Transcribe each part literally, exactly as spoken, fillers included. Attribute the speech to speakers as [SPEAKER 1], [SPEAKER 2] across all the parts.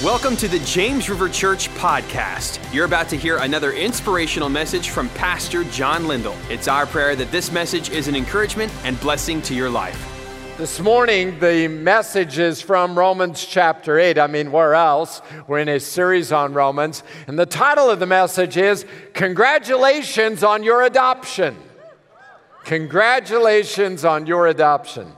[SPEAKER 1] Welcome to the James River Church podcast. You're about to hear another inspirational message from Pastor John Lindell. It's our prayer that this message is an encouragement and blessing to your life.
[SPEAKER 2] This morning, the message is from Romans chapter eight. I mean, where else? We're in a series on Romans. And the title of the message is, Congratulations on Your Adoption. Congratulations on your adoption.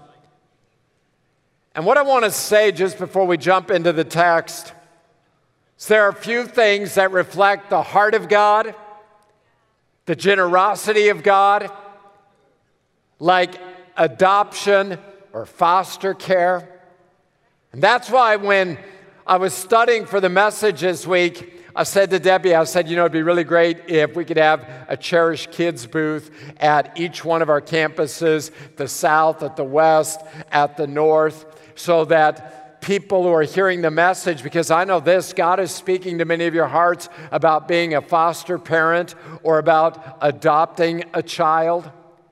[SPEAKER 2] And what I want to say just before we jump into the text is there are a few things that reflect the heart of God, the generosity of God, like adoption or foster care. And that's why when I was studying for the message this week, I said to Debbie, I said, you know, it'd be really great if we could have a Cherish Kids booth at each one of our campuses, the south, at the west, at the north, so that people who are hearing the message, because I know this, God is speaking to many of your hearts about being a foster parent or about adopting a child.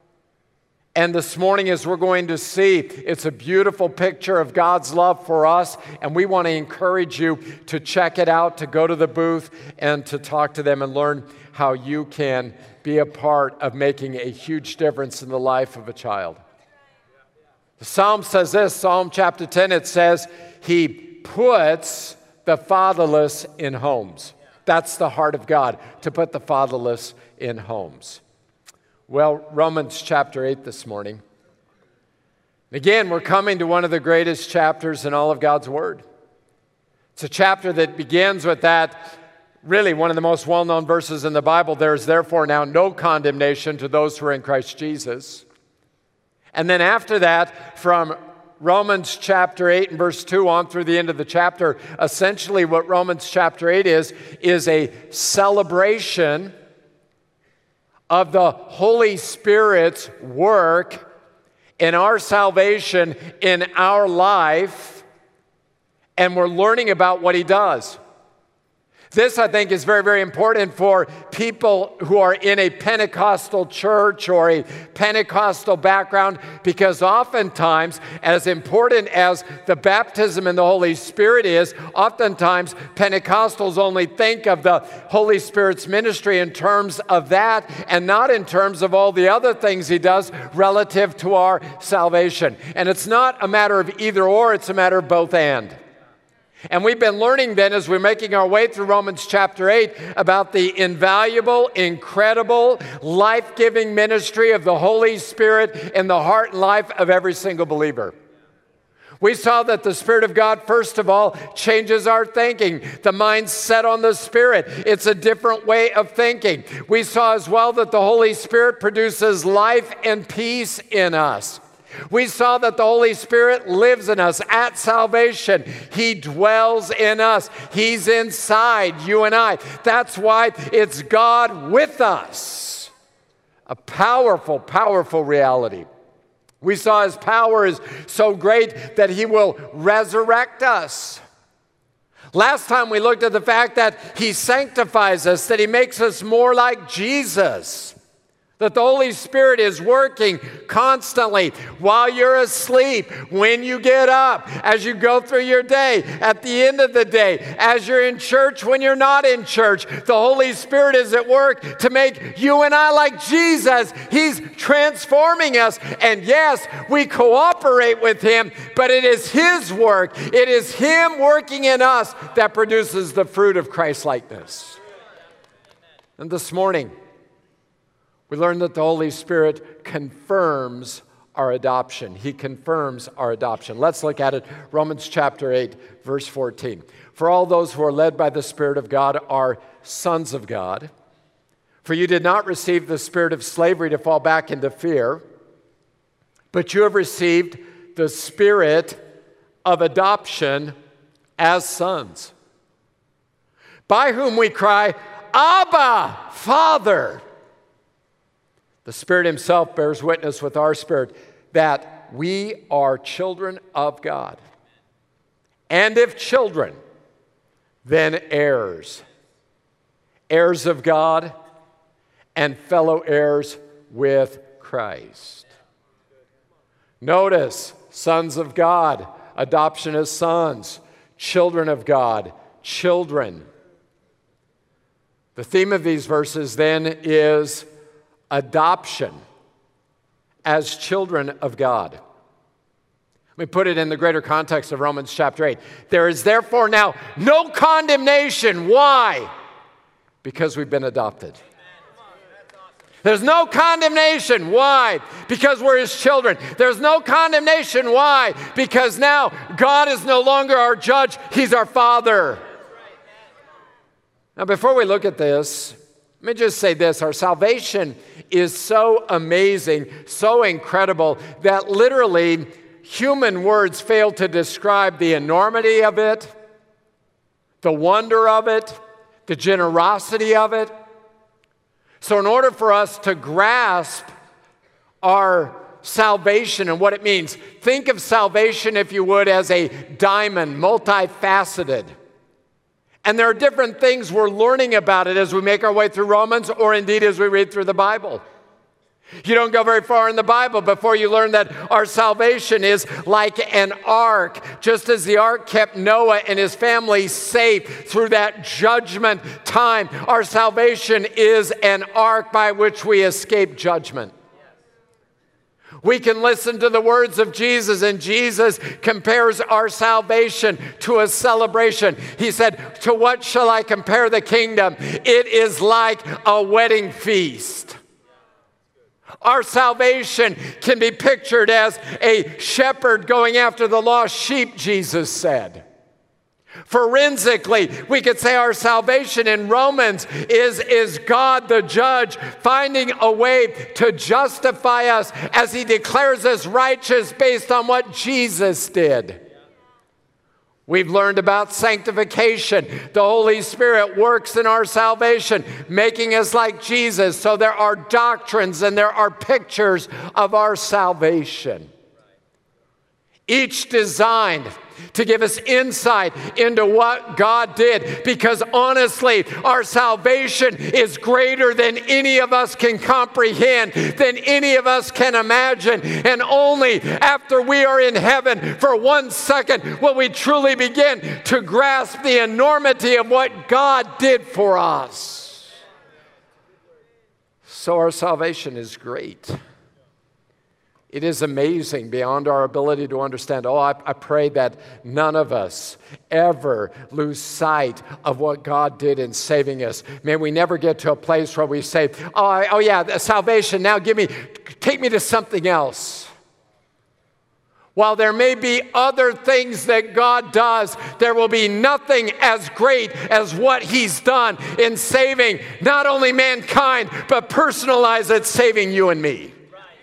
[SPEAKER 2] And this morning, as we're going to see, it's a beautiful picture of God's love for us, and we want to encourage you to check it out, to go to the booth, and to talk to them and learn how you can be a part of making a huge difference in the life of a child. The Psalm says this, Psalm chapter ten, it says, He puts the fatherless in homes. That's the heart of God, to put the fatherless in homes. Well, Romans chapter eight this morning. Again, we're coming to one of the greatest chapters in all of God's Word. It's a chapter that begins with that, really one of the most well-known verses in the Bible. There is therefore now no condemnation to those who are in Christ Jesus. And then after that, from Romans chapter eight and verse two on through the end of the chapter, essentially what Romans chapter eight is, is a celebration of the Holy Spirit's work in our salvation, in our life, and we're learning about what He does. This, I think, is very, very important for people who are in a Pentecostal church or a Pentecostal background, because oftentimes, as important as the baptism in the Holy Spirit is, oftentimes Pentecostals only think of the Holy Spirit's ministry in terms of that and not in terms of all the other things He does relative to our salvation. And it's not a matter of either or, it's a matter of both and. And we've been learning then as we're making our way through Romans chapter eight about the invaluable, incredible, life-giving ministry of the Holy Spirit in the heart and life of every single believer. We saw that the Spirit of God, first of all, changes our thinking. The mind's set on the Spirit. It's a different way of thinking. We saw as well that the Holy Spirit produces life and peace in us. We saw that the Holy Spirit lives in us at salvation. He dwells in us. He's inside you and I. That's why it's God with us. A powerful, powerful reality. We saw His power is so great that He will resurrect us. Last time we looked at the fact that He sanctifies us, that He makes us more like Jesus. That the Holy Spirit is working constantly while you're asleep, when you get up, as you go through your day, at the end of the day, as you're in church, when you're not in church. The Holy Spirit is at work to make you and I like Jesus. He's transforming us. And yes, we cooperate with Him, but it is His work. It is Him working in us that produces the fruit of Christ-likeness. And this morning, we learned that the Holy Spirit confirms our adoption. He confirms our adoption. Let's look at it. Romans chapter eight, verse fourteen. For all those who are led by the Spirit of God are sons of God. For you did not receive the spirit of slavery to fall back into fear, but you have received the Spirit of adoption as sons, by whom we cry, Abba, Father. The Spirit Himself bears witness with our spirit that we are children of God. And if children, then heirs. Heirs of God and fellow heirs with Christ. Notice, sons of God, adoption as sons, children of God, children. The theme of these verses then is adoption as children of God. Let me put it in the greater context of Romans chapter eight. There is therefore now no condemnation. Why? Because we've been adopted. There's no condemnation. Why? Because we're His children. There's no condemnation. Why? Because now God is no longer our judge. He's our Father. Now, before we look at this, let me just say this. Our salvation is so amazing, so incredible, that literally human words fail to describe the enormity of it, the wonder of it, the generosity of it. So in order for us to grasp our salvation and what it means, think of salvation, if you would, as a diamond, multifaceted. And there are different things we're learning about it as we make our way through Romans, or indeed as we read through the Bible. You don't go very far in the Bible before you learn that our salvation is like an ark. Just as the ark kept Noah and his family safe through that judgment time, our salvation is an ark by which we escape judgment. We can listen to the words of Jesus, and Jesus compares our salvation to a celebration. He said, "To what shall I compare the kingdom? It is like a wedding feast." Our salvation can be pictured as a shepherd going after the lost sheep, Jesus said. Forensically, we could say our salvation in Romans is, is God the judge finding a way to justify us as He declares us righteous based on what Jesus did. We've learned about sanctification. The Holy Spirit works in our salvation, making us like Jesus. So there are doctrines and there are pictures of our salvation, each designed to give us insight into what God did. Because honestly, our salvation is greater than any of us can comprehend, than any of us can imagine. And only after we are in heaven for one second will we truly begin to grasp the enormity of what God did for us. So our salvation is great. It is amazing beyond our ability to understand. Oh, I, I pray that none of us ever lose sight of what God did in saving us. May we never get to a place where we say, oh, I, oh yeah, salvation, now give me, take me to something else. While there may be other things that God does, there will be nothing as great as what He's done in saving not only mankind, but personalize it, saving you and me.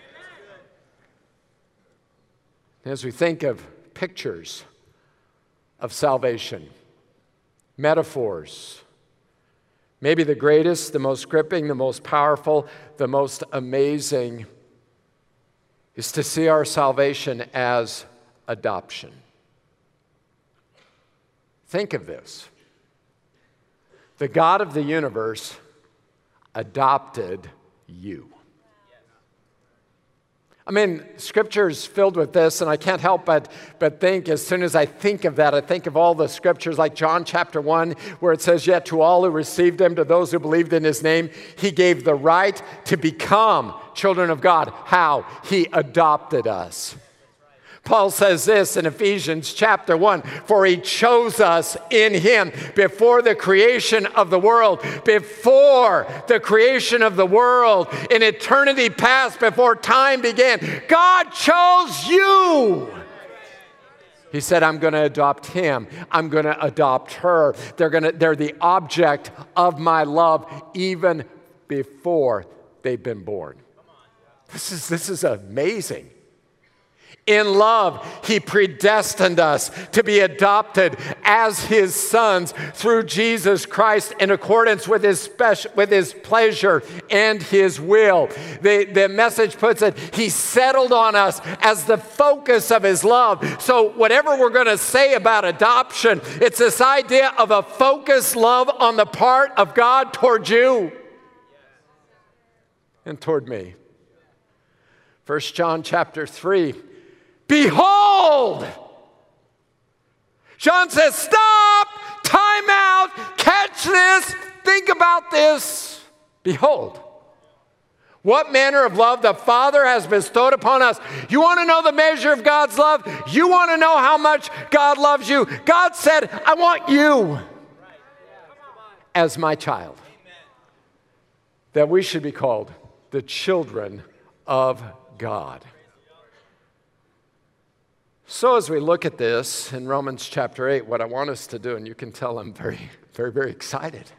[SPEAKER 2] As we think of pictures of salvation, metaphors, maybe the greatest, the most gripping, the most powerful, the most amazing is to see our salvation as adoption. Think of this. The God of the universe adopted you. I mean, Scripture is filled with this, and I can't help but, but think, as soon as I think of that, I think of all the Scriptures like John chapter one, where it says, yet to all who received Him, to those who believed in His name, He gave the right to become children of God. How? He adopted us. Paul says this in Ephesians chapter one, for He chose us in Him before the creation of the world, before the creation of the world, in eternity past, before time began. God chose you. He said, I'm going to adopt him. I'm going to adopt her. They're going to, they're the object of my love even before they've been born. This is, this is amazing. In love, He predestined us to be adopted as His sons through Jesus Christ in accordance with His special, with His pleasure and His will. The, the message puts it, He settled on us as the focus of His love. So whatever we're going to say about adoption, it's this idea of a focused love on the part of God toward you and toward me. First John chapter three. Behold! John says, stop! Time catch this? Think about this. Behold, what manner of love the Father has bestowed upon us. You want to know the measure of God's love? You want to know how much God loves you? God said, I want you as my child. That we should be called the children of God. So as we look at this in Romans chapter eight, what I want us to do, and you can tell I'm very, very, very excited.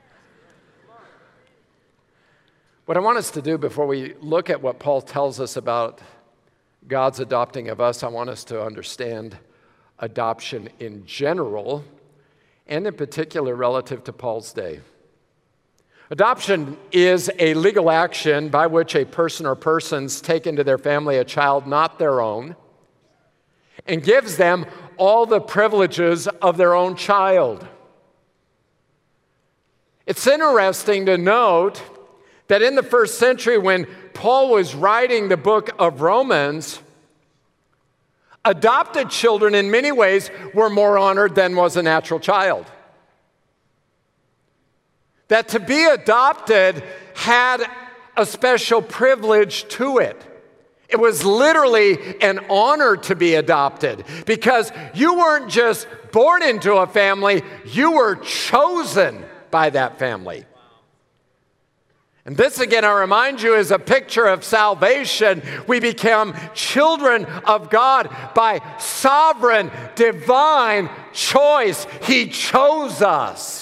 [SPEAKER 2] What I want us to do before we look at what Paul tells us about God's adopting of us, I want us to understand adoption in general, and in particular relative to Paul's day. Adoption is a legal action by which a person or persons take into their family a child not their own and gives them all the privileges of their own child. It's interesting to note that in the first century, when Paul was writing the book of Romans, adopted children in many ways were more honored than was a natural child. That to be adopted had a special privilege to it. It was literally an honor to be adopted because you weren't just born into a family, you were chosen by that family. And this, again, I remind you, is a picture of salvation. We become children of God by sovereign, divine choice. He chose us.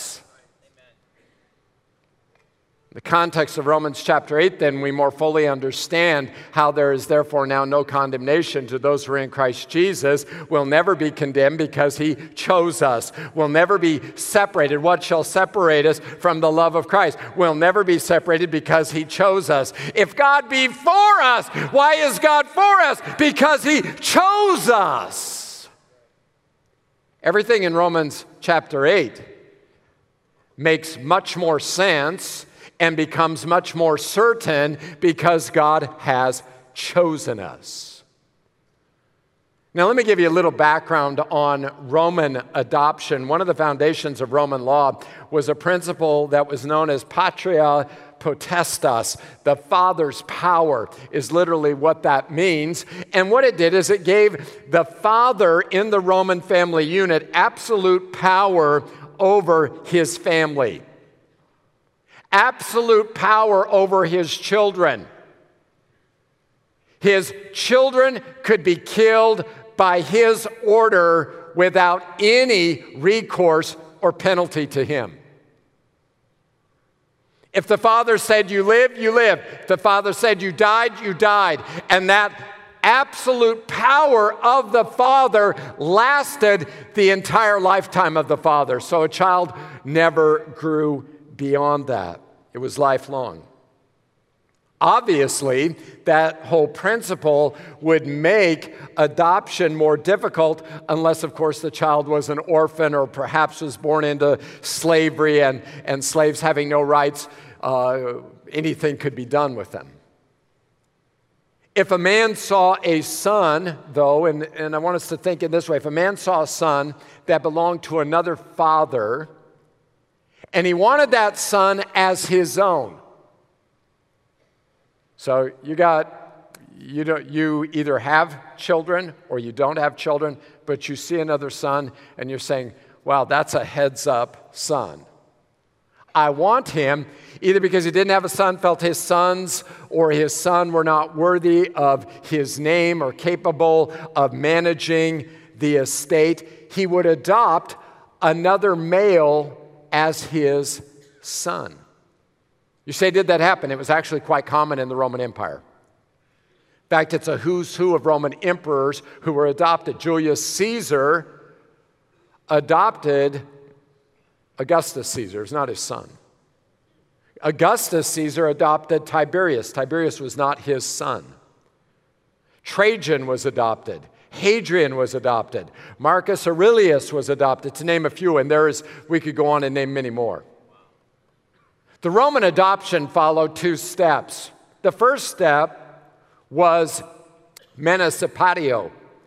[SPEAKER 2] In the context of Romans chapter eight, then, we more fully understand how there is therefore now no condemnation to those who are in Christ Jesus. We'll never be condemned because he chose us. We'll never be separated. What shall separate us from the love of Christ? We'll never be separated because he chose us. If God be for us, why is God for us? Because he chose us. Everything in Romans chapter eight makes much more sense and becomes much more certain because God has chosen us. Now, let me give you a little background on Roman adoption. One of the foundations of Roman law was a principle that was known as patria potestas. The father's power is literally what that means. And what it did is it gave the father in the Roman family unit absolute power over his family. Absolute power over his children. His children could be killed by his order without any recourse or penalty to him. If the father said you live, you live. If the father said you died, you died. And that absolute power of the father lasted the entire lifetime of the father. So a child never grew beyond that. It was lifelong. Obviously, that whole principle would make adoption more difficult unless, of course, the child was an orphan or perhaps was born into slavery and, and slaves having no rights. Uh, anything could be done with them. If a man saw a son, though, and, and I want us to think in this way, if a man saw a son that belonged to another father, and he wanted that son as his own. So you got, you don't, you either have children or you don't have children, but you see another son and you're saying, wow, that's a heads up son. I want him either because he didn't have a son, felt his sons or his son were not worthy of his name or capable of managing the estate. He would adopt another male as his son. You say, did that happen? It was actually quite common in the Roman Empire. In fact, it's a who's who of Roman emperors who were adopted. Julius Caesar adopted Augustus Caesar. It's not his son. Augustus Caesar adopted Tiberius. Tiberius was not his son. Trajan was adopted. Hadrian was adopted. Marcus Aurelius was adopted, to name a few, and there is, we could go on and name many more. The Roman adoption followed two steps. The first step was municipatio.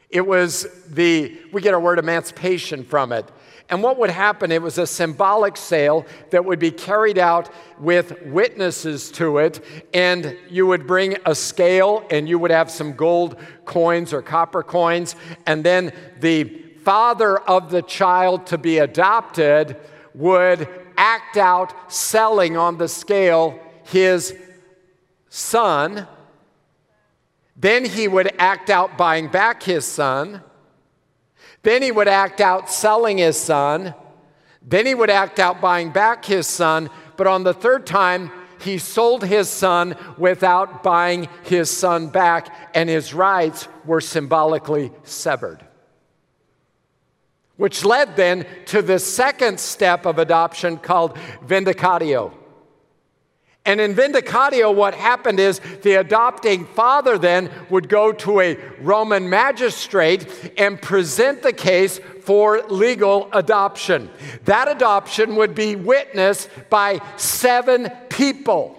[SPEAKER 2] It was the, we get our word emancipation from it. And what would happen, it was a symbolic sale that would be carried out with witnesses to it, and you would bring a scale and you would have some gold coins or copper coins, and then the father of the child to be adopted would act out selling on the scale his son. Then he would act out buying back his son. Then he would act out selling his son. Then he would act out buying back his son. But on the third time, he sold his son without buying his son back, and his rights were symbolically severed. Which led then to the second step of adoption called vindicatio. And in vindicatio, what happened is the adopting father then would go to a Roman magistrate and present the case for legal adoption. That adoption would be witnessed by seven people.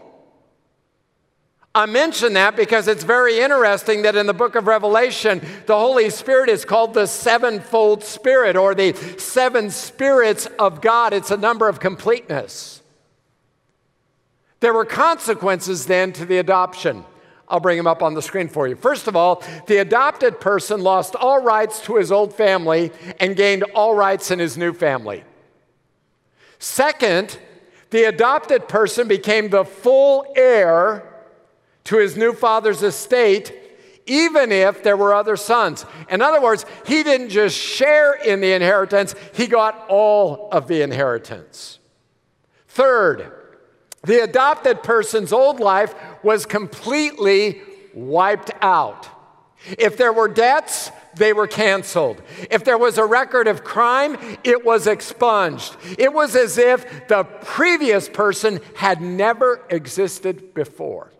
[SPEAKER 2] I mention that because it's very interesting that in the book of Revelation, the Holy Spirit is called the sevenfold Spirit, or the seven spirits of God. It's a number of completeness. There were consequences then to the adoption. I'll bring them up on the screen for you. First of all, the adopted person lost all rights to his old family and gained all rights in his new family. Second, the adopted person became the full heir to his new father's estate, even if there were other sons. In other words, he didn't just share in the inheritance, he got all of the inheritance. Third, the adopted person's old life was completely wiped out. If there were debts, they were canceled. If there was a record of crime, it was expunged. It was as if the previous person had never existed before.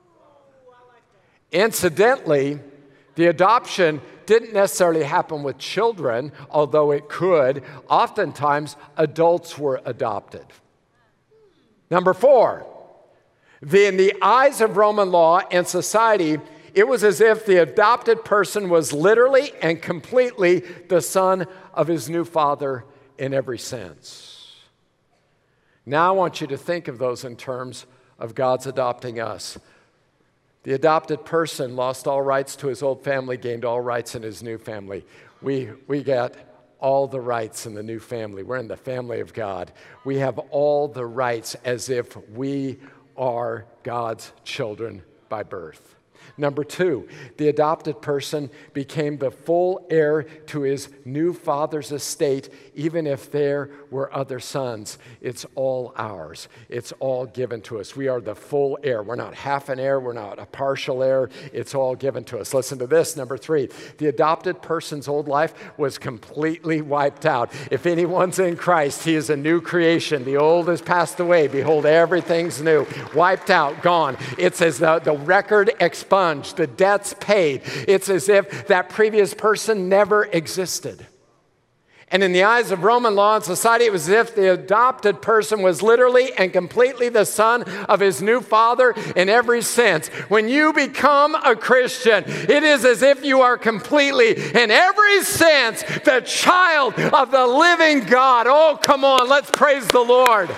[SPEAKER 2] Incidentally, the adoption didn't necessarily happen with children, although it could. Oftentimes, adults were adopted. Number four, the, in the eyes of Roman law and society, it was as if the adopted person was literally and completely the son of his new father in every sense. Now I want you to think of those in terms of God's adopting us. The adopted person lost all rights to his old family, gained all rights in his new family. We, we get all the rights in the new family. We're in the family of God. We have all the rights as if we are God's children by birth. Number two, the adopted person became the full heir to his new father's estate, even if there were other sons. It's all ours. It's all given to us. We are the full heir. We're not half an heir. We're not a partial heir. It's all given to us. Listen to this. Number three, the adopted person's old life was completely wiped out. If anyone's in Christ, he is a new creation. The old has passed away. Behold, everything's new. Wiped out, gone. It's as the, the record expunged. The debt's paid. It's as if that previous person never existed. And in the eyes of Roman law and society, it was as if the adopted person was literally and completely the son of his new father in every sense. When you become a Christian, it is as if you are completely, in every sense, the child of the living God. Oh, come on, let's praise the Lord.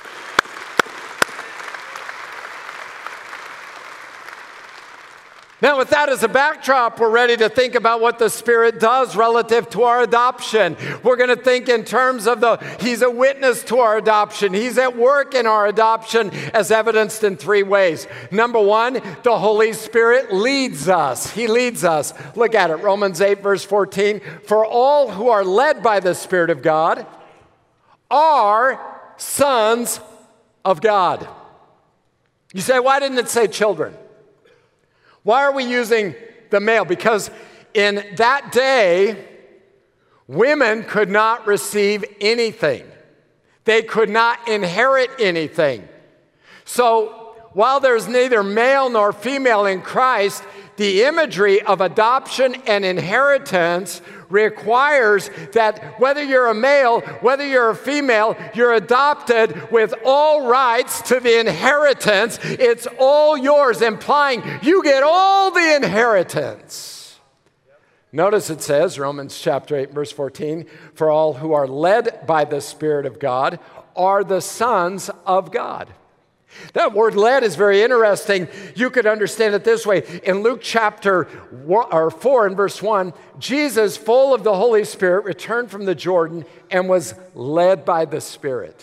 [SPEAKER 2] Now, with that as a backdrop, we're ready to think about what the Spirit does relative to our adoption. We're going to think in terms of the, He's a witness to our adoption. He's at work in our adoption as evidenced in three ways. Number one, the Holy Spirit leads us. He leads us. Look at it, Romans eight, verse fourteen. For all who are led by the Spirit of God are sons of God. You say, why didn't it say children? Why are we using the male? Because in that day, women could not receive anything. They could not inherit anything. So while there's neither male nor female in Christ, the imagery of adoption and inheritance requires that whether you're a male, whether you're a female, you're adopted with all rights to the inheritance. It's all yours, implying you get all the inheritance. Notice it says, Romans chapter eight, verse fourteen, for all who are led by the Spirit of God are the sons of God. That word led is very interesting. You could understand it this way. In Luke chapter four and verse one, Jesus, full of the Holy Spirit, returned from the Jordan and was led by the Spirit.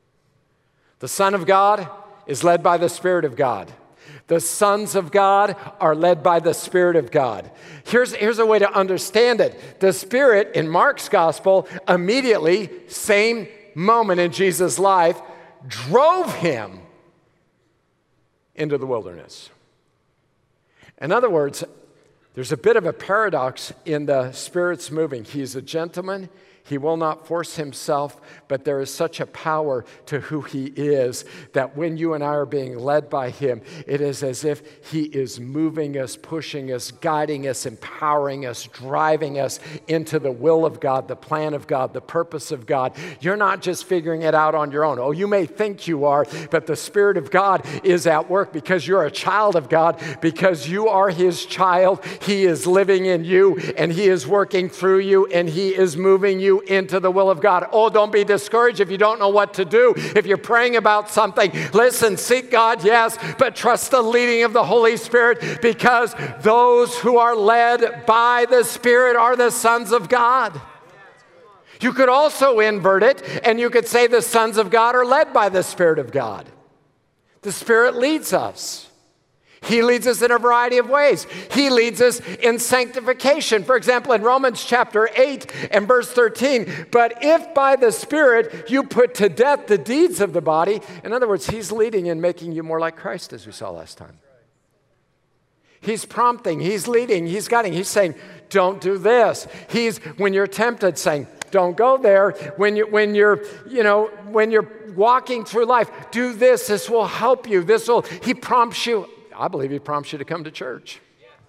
[SPEAKER 2] The Son of God is led by the Spirit of God. The sons of God are led by the Spirit of God. Here's, here's a way to understand it. The Spirit in Mark's gospel immediately, same moment in Jesus' life, drove him into the wilderness. In other words, there's a bit of a paradox in the Spirit's moving. He's a gentleman. He will not force himself, but there is such a power to who he is that when you and I are being led by him, it is as if he is moving us, pushing us, guiding us, empowering us, driving us into the will of God, the plan of God, the purpose of God. You're not just figuring it out on your own. Oh, you may think you are, but the Spirit of God is at work because you're a child of God, because you are his child. He is living in you, and he is working through you, and he is moving you into the will of God. Oh, don't be discouraged if you don't know what to do. If you're praying about something, listen, seek God, yes, but trust the leading of the Holy Spirit, because those who are led by the Spirit are the sons of God. You could also invert it, and you could say the sons of God are led by the Spirit of God. The Spirit leads us. He leads us in a variety of ways. He leads us in sanctification. For example, in Romans chapter eight and verse thirteen, but if by the Spirit you put to death the deeds of the body, in other words, he's leading and making you more like Christ, as we saw last time. He's prompting, he's leading, he's guiding, he's saying, don't do this. He's, when you're tempted, saying, don't go there. When you when you're, you know, when you're walking through life, do this. This will help you. This will, he prompts you. I believe he prompts you to come to church.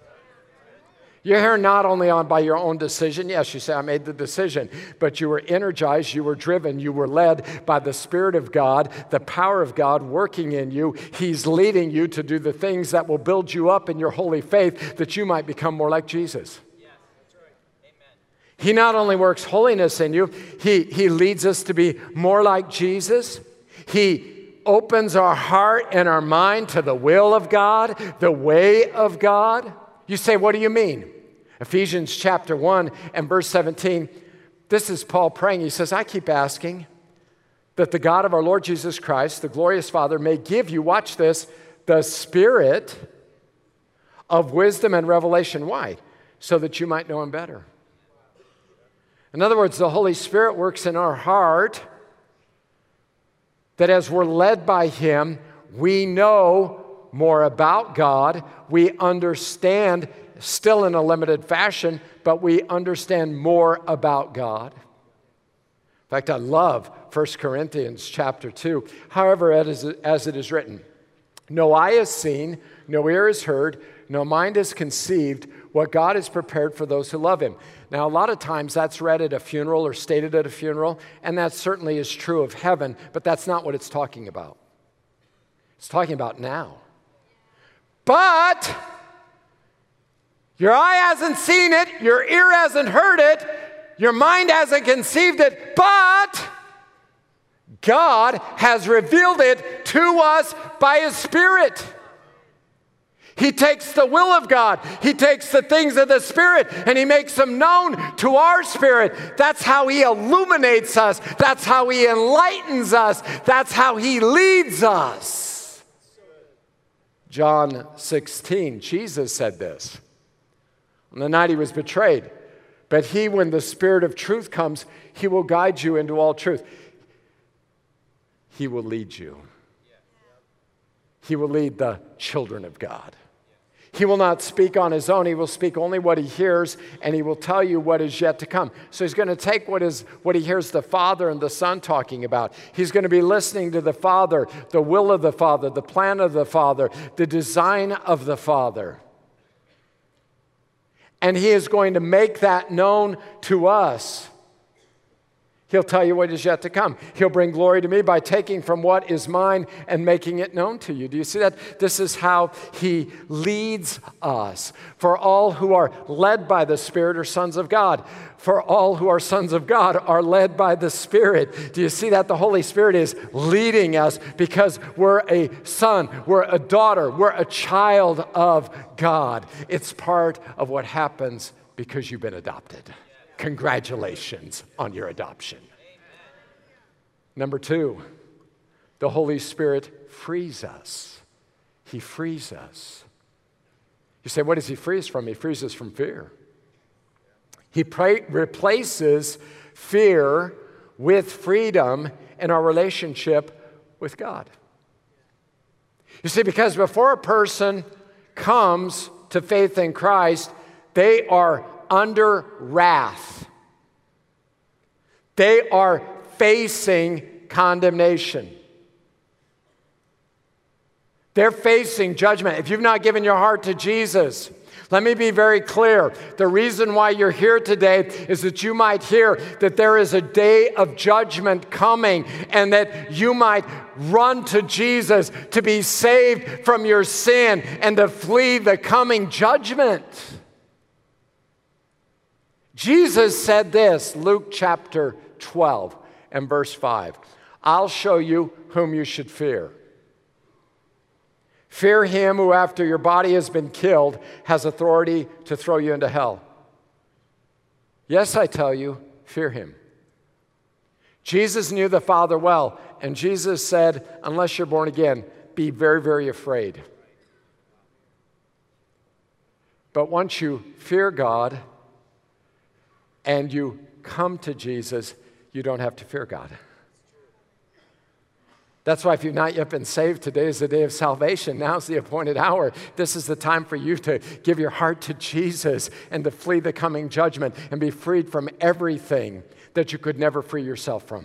[SPEAKER 2] You're here not only on by your own decision. Yes, you say, I made the decision. But you were energized, you were driven, you were led by the Spirit of God, the power of God working in you. He's leading you to do the things that will build you up in your holy faith that you might become more like Jesus.
[SPEAKER 3] Yes, that's right. Amen.
[SPEAKER 2] He not only works holiness in you, he, he leads us to be more like Jesus. He opens our heart and our mind to the will of God, the way of God. You say, what do you mean? Ephesians chapter one and verse seventeen, this is Paul praying. He says, I keep asking that the God of our Lord Jesus Christ, the glorious Father, may give you, watch this, the spirit of wisdom and revelation. Why? So that you might know him better. In other words, the Holy Spirit works in our heart that as we're led by him, we know more about God. We understand, still in a limited fashion, but we understand more about God. In fact, I love First Corinthians chapter two. However, as it is written, no eye has seen, no ear has heard, no mind has conceived what God has prepared for those who love him. Now, a lot of times that's read at a funeral or stated at a funeral, and that certainly is true of heaven, but that's not what it's talking about. It's talking about now. But your eye hasn't seen it, your ear hasn't heard it, your mind hasn't conceived it, but God has revealed it to us by his Spirit. He takes the will of God, he takes the things of the Spirit, and he makes them known to our spirit. That's how he illuminates us. That's how he enlightens us. That's how he leads us. John sixteen, Jesus said this on the night he was betrayed. But he, when the Spirit of truth comes, he will guide you into all truth. He will lead you. He will lead the children of God. He will not speak on his own. He will speak only what he hears, and he will tell you what is yet to come. So he's going to take what is what he hears the Father and the Son talking about. He's going to be listening to the Father, the will of the Father, the plan of the Father, the design of the Father. And he is going to make that known to us. He'll tell you what is yet to come. He'll bring glory to me by taking from what is mine and making it known to you. Do you see that? This is how he leads us. For all who are led by the Spirit are sons of God. For all who are sons of God are led by the Spirit. Do you see that? The Holy Spirit is leading us because we're a son, we're a daughter, we're a child of God. It's part of what happens because you've been adopted. Congratulations on your adoption. Number two, the Holy Spirit frees us. He frees us. You say, what does he free us from? He frees us from fear. He pra- replaces fear with freedom in our relationship with God. You see, because before a person comes to faith in Christ, they are under wrath. They are facing condemnation. They're facing judgment. If you've not given your heart to Jesus, let me be very clear. The reason why you're here today is that you might hear that there is a day of judgment coming and that you might run to Jesus to be saved from your sin and to flee the coming judgment. Jesus said this, Luke chapter twelve and verse five. I'll show you whom you should fear. Fear him who, after your body has been killed, has authority to throw you into hell. Yes, I tell you, fear him. Jesus knew the Father well, and Jesus said, unless you're born again, be very, very afraid. But once you fear God, and you come to Jesus, you don't have to fear God. That's why if you've not yet been saved, today is the day of salvation. Now's the appointed hour. This is the time for you to give your heart to Jesus and to flee the coming judgment and be freed from everything that you could never free yourself from.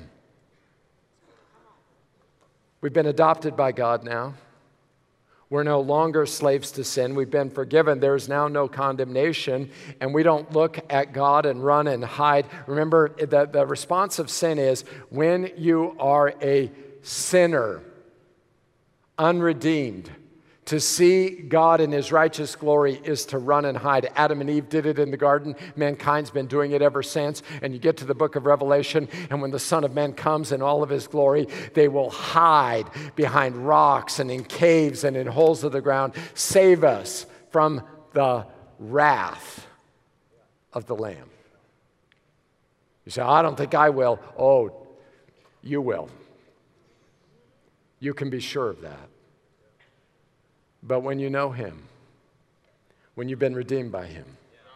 [SPEAKER 2] We've been adopted by God now. We're no longer slaves to sin. We've been forgiven. There is now no condemnation. And we don't look at God and run and hide. Remember, the, the response of sin is when you are a sinner, unredeemed, to see God in his righteous glory is to run and hide. Adam and Eve did it in the garden. Mankind's been doing it ever since. And you get to the book of Revelation, and when the Son of Man comes in all of his glory, they will hide behind rocks and in caves and in holes of the ground. Save us from the wrath of the Lamb. You say, I don't think I will. Oh, you will. You can be sure of that. But when you know him, when you've been redeemed by him,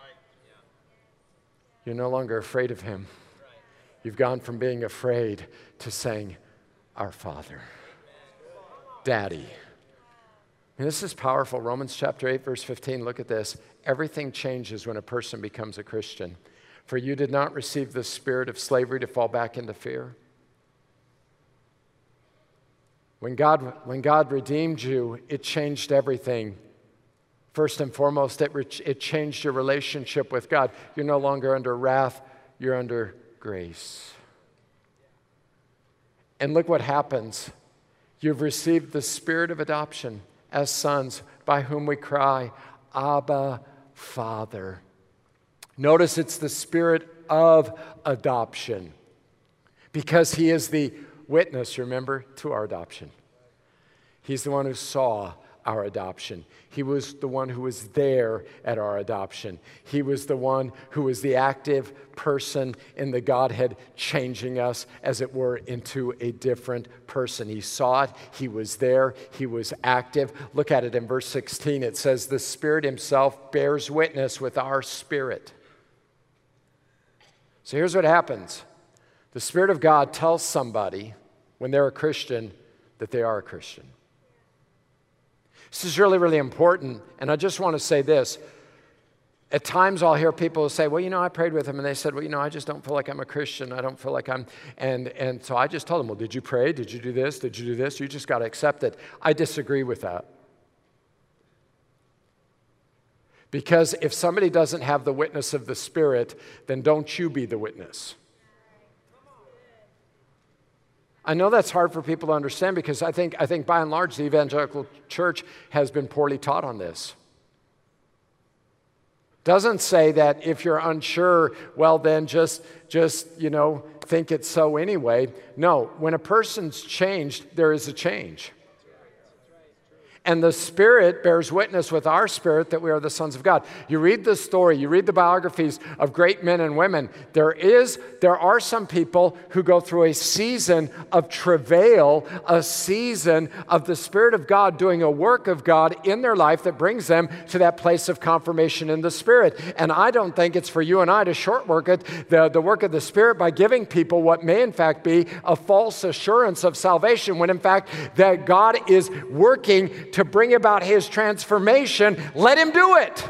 [SPEAKER 2] you're no longer afraid of him. You've gone from being afraid to saying, our Father, Daddy. And this is powerful. Romans chapter eight, verse fifteen, look at this. Everything changes when a person becomes a Christian. For you did not receive the spirit of slavery to fall back into fear. When God, when God redeemed you, it changed everything. First and foremost, it, re- it changed your relationship with God. You're no longer under wrath, you're under grace. And look what happens. You've received the spirit of adoption as sons, by whom we cry, Abba, Father. Notice it's the spirit of adoption, because he is the witness, remember, to our adoption. He's the one who saw our adoption. He was the one who was there at our adoption. He was the one who was the active person in the Godhead, changing us, as it were, into a different person. He saw it. He was there. He was active. Look at it in verse sixteen. It says, the Spirit himself bears witness with our spirit. So here's what happens. The Spirit of God tells somebody when they're a Christian that they are a Christian. This is really, really important, and I just want to say this. At times I'll hear people say, well, you know, I prayed with him, and they said, well, you know, I just don't feel like I'm a Christian. I don't feel like I'm, and, and so I just told them, well, did you pray? Did you do this? Did you do this? You just got to accept it. I disagree with that. Because if somebody doesn't have the witness of the Spirit, then don't you be the witness. I know that's hard for people to understand because I think, I think by and large the evangelical church has been poorly taught on this. Doesn't say that if you're unsure, well then just, just, you know, think it's so anyway. No, when a person's changed, there is a change. And the Spirit bears witness with our spirit that we are the sons of God. You read the story, you read the biographies of great men and women. There is, there are some people who go through a season of travail, a season of the Spirit of God doing a work of God in their life that brings them to that place of confirmation in the Spirit. And I don't think it's for you and I to short work it, the, the work of the Spirit by giving people what may in fact be a false assurance of salvation, when in fact that God is working to bring about His transformation. Let Him do it.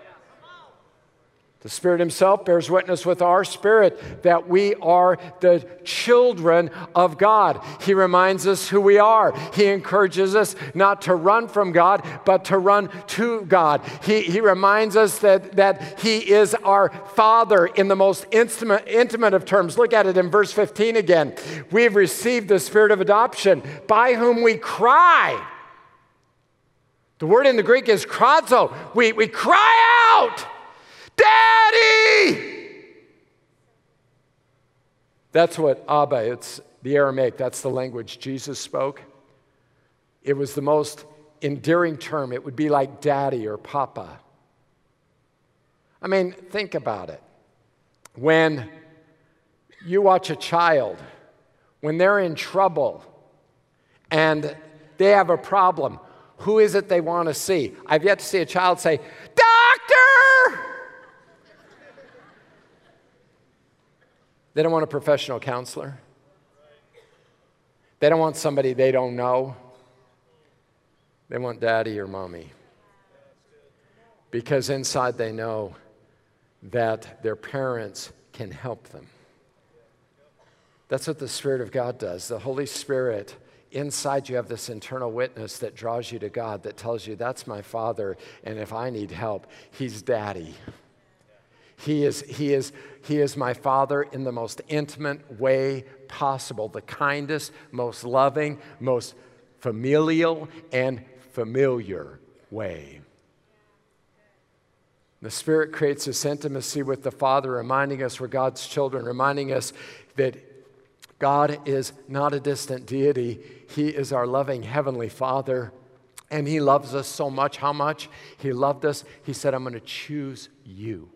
[SPEAKER 2] The Spirit Himself bears witness with our spirit that we are the children of God. He reminds us who we are. He encourages us not to run from God, but to run to God. He, he reminds us that, that He is our Father in the most intimate, intimate of terms. Look at it in verse fifteen again. We have received the Spirit of adoption, by whom we cry. The word in the Greek is krazo. We, we cry out, Daddy! That's what Abba, it's the Aramaic, that's the language Jesus spoke. It was the most endearing term. It would be like daddy or papa. I mean, think about it. When you watch a child, when they're in trouble and they have a problem, who is it they want to see? I've yet to see a child say, Doctor! They don't want a professional counselor. They don't want somebody they don't know. They want daddy or mommy. Because inside they know that their parents can help them. That's what the Spirit of God does. The Holy Spirit, inside you have this internal witness that draws you to God, that tells you, that's my Father, and if I need help, He's Daddy. He is, he is, he is my Father in the most intimate way possible, the kindest, most loving, most familial and familiar way. The Spirit creates this intimacy with the Father, reminding us we're God's children, reminding us that God is not a distant deity. He is our loving Heavenly Father, and He loves us so much. How much? He loved us. He said, I'm going to choose you.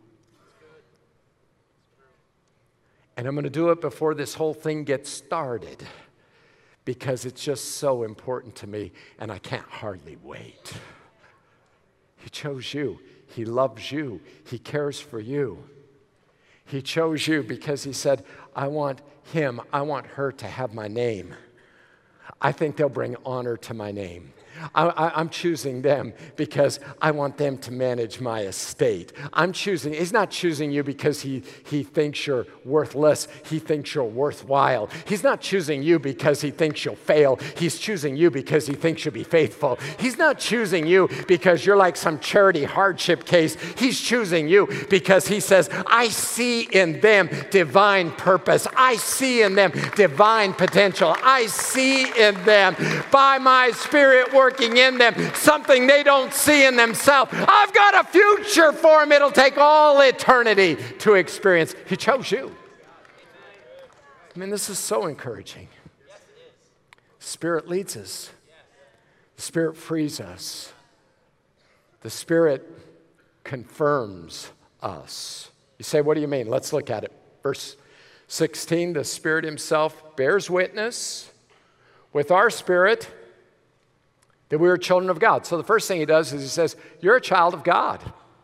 [SPEAKER 2] And I'm going to do it before this whole thing gets started, because it's just so important to me, and I can't hardly wait. He chose you. He loves you. He cares for you. He chose you because He said, I want him, I want her to have my name. I think they'll bring honor to my name. I, I, I'm choosing them because I want them to manage my estate. I'm choosing, He's not choosing you because he, he thinks you're worthless. He thinks you're worthwhile. He's not choosing you because He thinks you'll fail. He's choosing you because He thinks you'll be faithful. He's not choosing you because you're like some charity hardship case. He's choosing you because He says, I see in them divine purpose. I see in them divine potential. I see in them, by my Spirit working in them, something they don't see in themselves. I've got a future for them. It'll take all eternity to experience. He chose you. I mean, this is so encouraging. Spirit leads us. The Spirit frees us. The Spirit confirms us. You say, what do you mean? Let's look at it. Verse sixteen, the Spirit Himself bears witness with our spirit that we are children of God. So the first thing He does is He says, you're a child of God.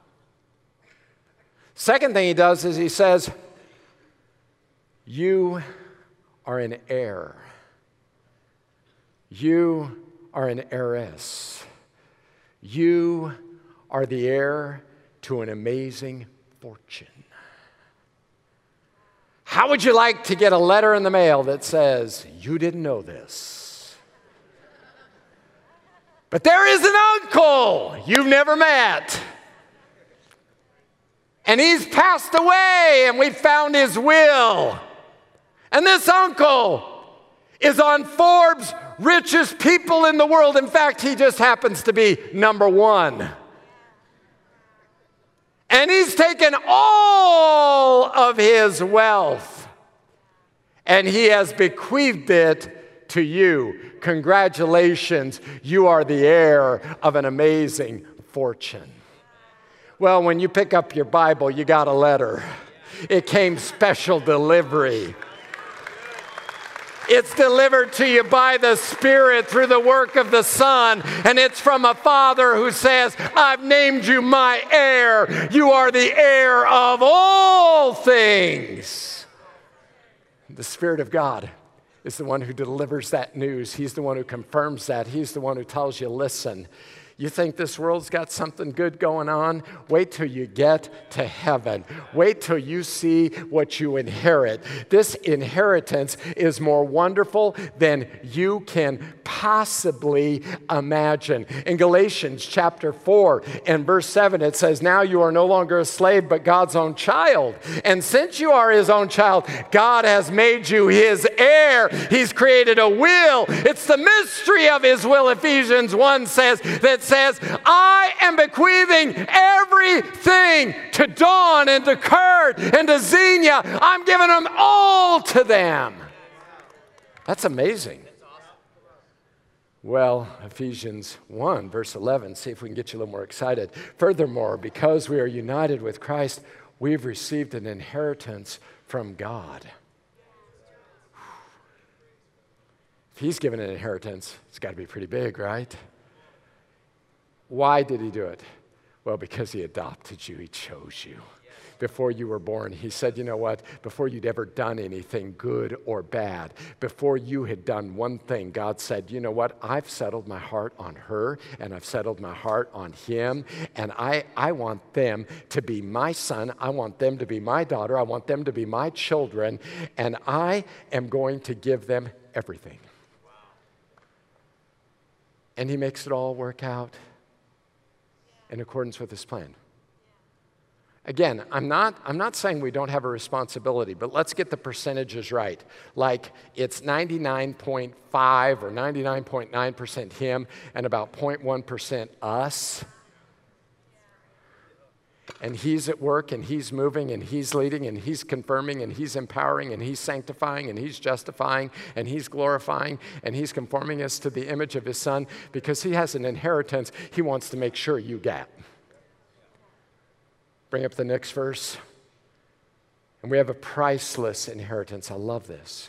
[SPEAKER 2] Second thing He does is He says, you are an heir. You are an heiress. You are the heir to an amazing fortune. How would you like to get a letter in the mail that says, you didn't know this, but there is an uncle you've never met, and he's passed away, and we found his will. And this uncle is on Forbes' richest people in the world. In fact, he just happens to be number one. And he's taken all of his wealth and he has bequeathed it to you. Congratulations, you are the heir of an amazing fortune. Well, when you pick up your Bible, you got a letter. It came special delivery. It's delivered to you by the Spirit through the work of the Son. And it's from a Father who says, I've named you my heir. You are the heir of all things. The Spirit of God is the one who delivers that news. He's the one who confirms that. He's the one who tells you, listen, you think this world's got something good going on? Wait till you get to heaven. Wait till you see what you inherit. This inheritance is more wonderful than you can possibly imagine. In Galatians chapter four and verse seven, it says, now you are no longer a slave, but God's own child. And since you are his own child, God has made you his heir. He's created a will. It's the mystery of his will. Ephesians one says that says, I am bequeathing everything to Dawn and to Kurt and to Xenia. I'm giving them all to them. That's amazing. Well, Ephesians one, verse eleven, see if we can get you a little more excited. Furthermore, because we are united with Christ, we've received an inheritance from God. If he's given an inheritance, it's got to be pretty big, right? Why did he do it? Well, because he adopted you. He chose you. Before you were born, he said, you know what? Before you'd ever done anything good or bad, before you had done one thing, God said, you know what? I've settled my heart on her, and I've settled my heart on him, and I, I want them to be my son. I want them to be my daughter. I want them to be my children, and I am going to give them everything. And he makes it all work out in accordance with his plan. Again, I'm not, I'm not saying we don't have a responsibility, but let's get the percentages right. Like it's ninety-nine point five or ninety-nine point nine percent him and about zero point one percent us. And he's at work, and he's moving, and he's leading, and he's confirming, and he's empowering, and he's sanctifying, and he's justifying, and he's glorifying, and he's conforming us to the image of his Son because he has an inheritance he wants to make sure you get. Bring up the next verse. And we have a priceless inheritance. I love this.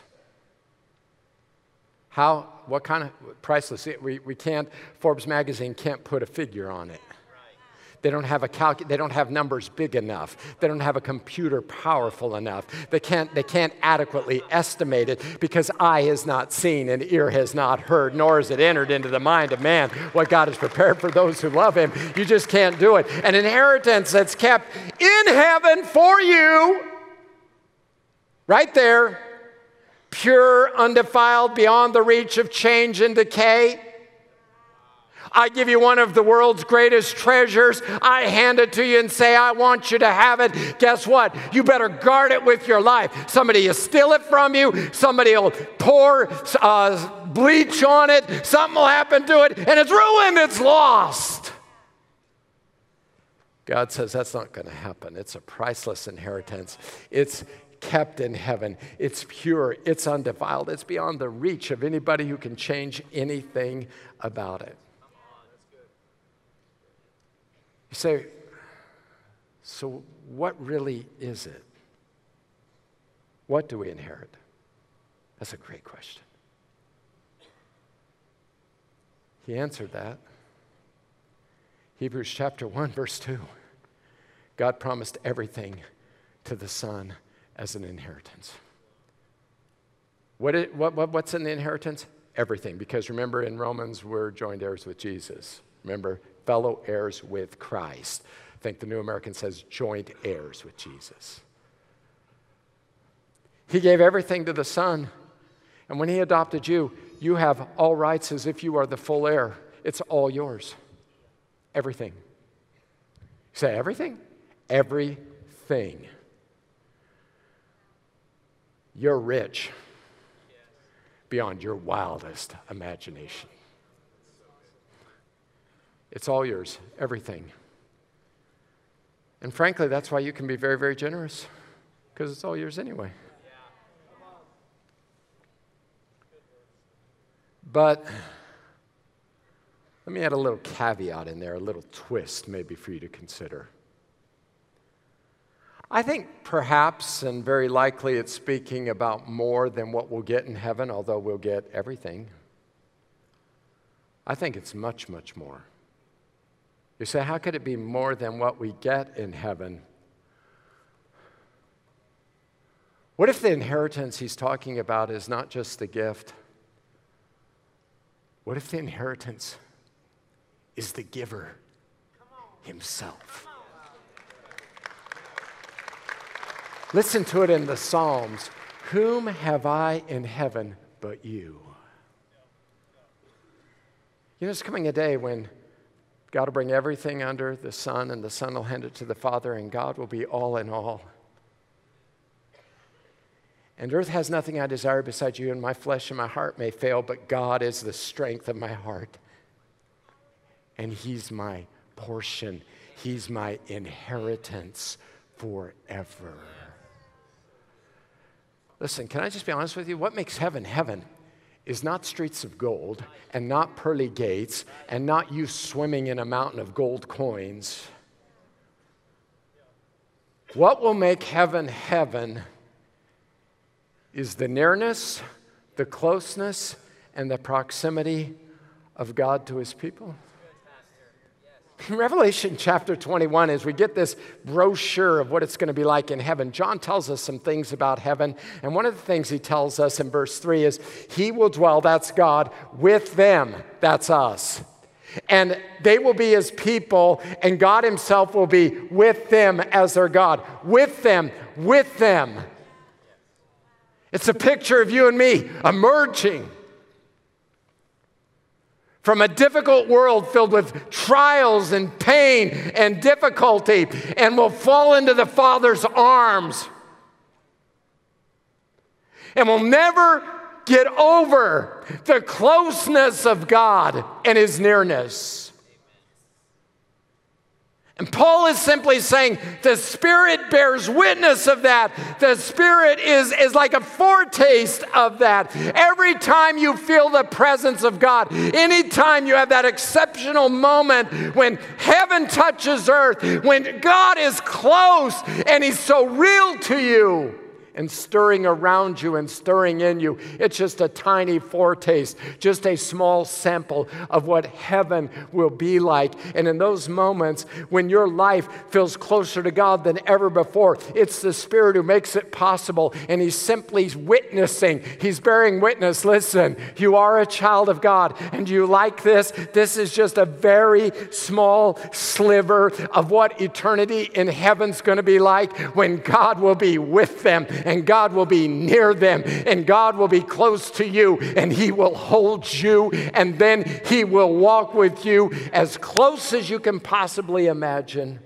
[SPEAKER 2] How, what kind of priceless? We, we can't, Forbes magazine can't put a figure on it. They don't have a calc- they don't have numbers big enough. They don't have a computer powerful enough. They can't, they can't adequately estimate it because eye has not seen and ear has not heard, nor has it entered into the mind of man what God has prepared for those who love him. You just can't do it. An inheritance that's kept in heaven for you, right there, pure, undefiled, beyond the reach of change and decay. I give you one of the world's greatest treasures. I hand it to you and say, I want you to have it. Guess what? You better guard it with your life. Somebody will steal it from you. Somebody will pour uh, bleach on it. Something will happen to it, and it's ruined. It's lost. God says that's not going to happen. It's a priceless inheritance. It's kept in heaven. It's pure. It's undefiled. It's beyond the reach of anybody who can change anything about it. You say, so what really is it? What do we inherit? That's a great question. He answered that. Hebrews chapter one, verse two. God promised everything to the Son as an inheritance. What, it, what, what what's in the inheritance? Everything. Because remember in Romans, we're joint heirs with Jesus. Remember, fellow heirs with Christ. I think the New American says joint heirs with Jesus. He gave everything to the Son. And when he adopted you, you have all rights as if you are the full heir. It's all yours. Everything. You say everything? Everything. You're rich beyond your wildest imagination. It's all yours, everything. And frankly, that's why you can be very, very generous, because it's all yours anyway. But let me add a little caveat in there, a little twist maybe for you to consider. I think perhaps and very likely it's speaking about more than what we'll get in heaven, although we'll get everything. I think it's much, much more. You say, how could it be more than what we get in heaven? What if the inheritance he's talking about is not just the gift? What if the inheritance is the giver himself? Listen to it in the Psalms. Whom have I in heaven but you? You know, there's coming a day when God will bring everything under the Son, and the Son will hand it to the Father, and God will be all in all. And earth has nothing I desire besides you, and my flesh and my heart may fail, but God is the strength of my heart. And he's my portion. He's my inheritance forever. Listen, can I just be honest with you? What makes heaven heaven is not streets of gold and not pearly gates and not you swimming in a mountain of gold coins. What will make heaven heaven is the nearness, the closeness, and the proximity of God to his people. In Revelation chapter twenty-one, as we get this brochure of what it's going to be like in heaven, John tells us some things about heaven. And one of the things he tells us in verse three is, he will dwell, that's God, with them, that's us. And they will be his people, and God himself will be with them as their God. With them, with them. It's a picture of you and me emerging from a difficult world filled with trials and pain and difficulty, and we'll fall into the Father's arms. And we'll never get over the closeness of God and his nearness. And Paul is simply saying the Spirit bears witness of that. The Spirit is, is like a foretaste of that. Every time you feel the presence of God, anytime you have that exceptional moment when heaven touches earth, when God is close and he's so real to you, and stirring around you and stirring in you. It's just a tiny foretaste, just a small sample of what heaven will be like. And in those moments when your life feels closer to God than ever before, it's the Spirit who makes it possible. And he's simply witnessing. He's bearing witness. Listen, you are a child of God. And do you like this? This is just a very small sliver of what eternity in heaven's going to be like, when God will be with them. And God will be near them, and God will be close to you, and he will hold you, and then he will walk with you as close as you can possibly imagine.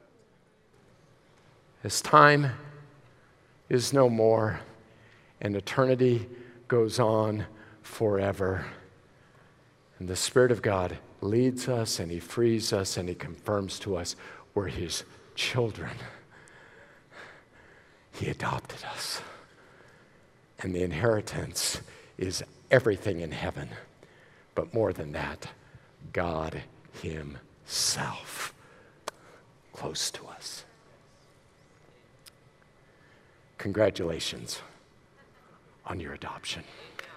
[SPEAKER 2] As time is no more, and eternity goes on forever. And the Spirit of God leads us, and he frees us, and he confirms to us we're his children. He adopted us. And the inheritance is everything in heaven. But more than that, God himself close to us. Congratulations on your adoption.